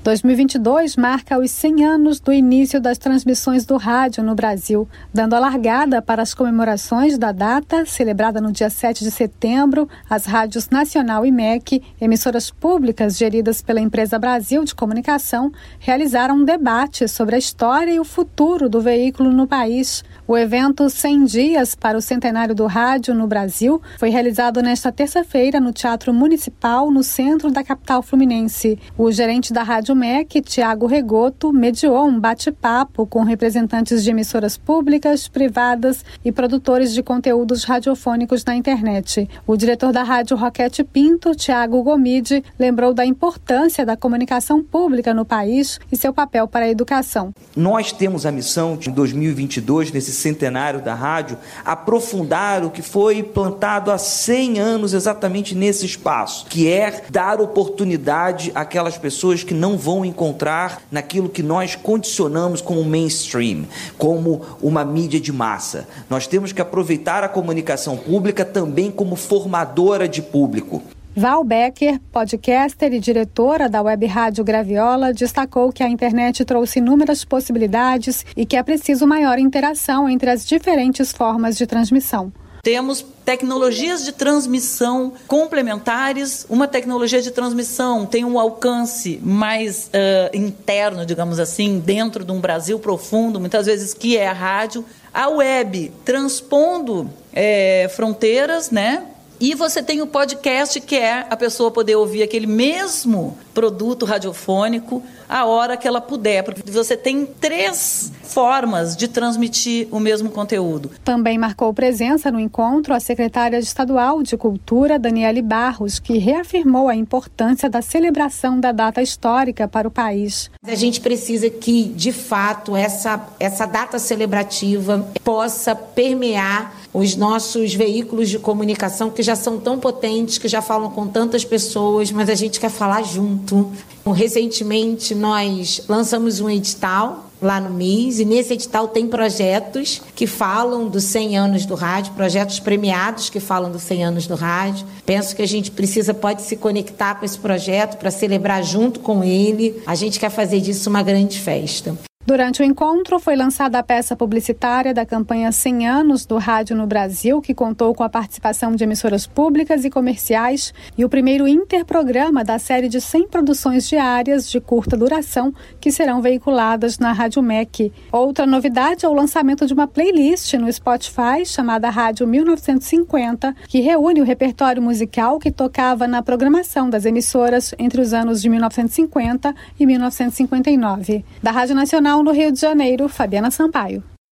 2022 marca os 100 anos do início das transmissões do rádio no Brasil, dando a largada para as comemorações da data, celebrada no dia 7 de setembro, as rádios Nacional e MEC, emissoras públicas geridas pela empresa Brasil de Comunicação, realizaram um debate sobre a história e o futuro do veículo no país. O evento 100 Dias para o Centenário do Rádio no Brasil foi realizado nesta terça-feira no Teatro Municipal, no centro da capital fluminense. O gerente da Rádio MEC, Tiago Regoto, mediou um bate-papo com representantes de emissoras públicas, privadas e produtores de conteúdos radiofônicos na internet. O diretor da Rádio Roquete Pinto, Tiago Gomide, lembrou da importância da comunicação pública no país e seu papel para a educação. Nós temos a missão de, em 2022, nesse centenário da rádio, aprofundar o que foi plantado há 100 anos exatamente nesse espaço, que é dar oportunidade àquelas pessoas que não vão encontrar naquilo que nós condicionamos como mainstream, como uma mídia de massa. Nós temos que aproveitar a comunicação pública também como formadora de público. Val Becker, podcaster e diretora da Web Rádio Graviola, destacou que a internet trouxe inúmeras possibilidades e que é preciso maior interação entre as diferentes formas de transmissão. Temos tecnologias de transmissão complementares. Uma tecnologia de transmissão tem um alcance mais interno, digamos assim, dentro de um Brasil profundo, muitas vezes, que é a rádio. A web transpondo fronteiras, né? E você tem o podcast, que é a pessoa poder ouvir aquele mesmo produto radiofônico a hora que ela puder, porque você tem 3 formas de transmitir o mesmo conteúdo. Também marcou presença no encontro a secretária estadual de Cultura, Daniele Barros, que reafirmou a importância da celebração da data histórica para o país. A gente precisa que, de fato, essa data celebrativa possa permear os nossos veículos de comunicação, que já são tão potentes, que já falam com tantas pessoas, mas a gente quer falar junto. Recentemente, nós lançamos um edital lá no MIS, e nesse edital tem projetos que falam dos 100 anos do rádio, projetos premiados que falam dos 100 anos do rádio. Penso que a gente pode se conectar com esse projeto para celebrar junto com ele. A gente quer fazer disso uma grande festa. Durante o encontro, foi lançada a peça publicitária da campanha 100 anos do rádio no Brasil, que contou com a participação de emissoras públicas e comerciais, e o primeiro interprograma da série de 100 produções diárias de curta duração que serão veiculadas na Rádio MEC. Outra novidade é o lançamento de uma playlist no Spotify chamada Rádio 1950, que reúne o repertório musical que tocava na programação das emissoras entre os anos de 1950 e 1959. Da Rádio Nacional no Rio de Janeiro, Fabiana Sampaio.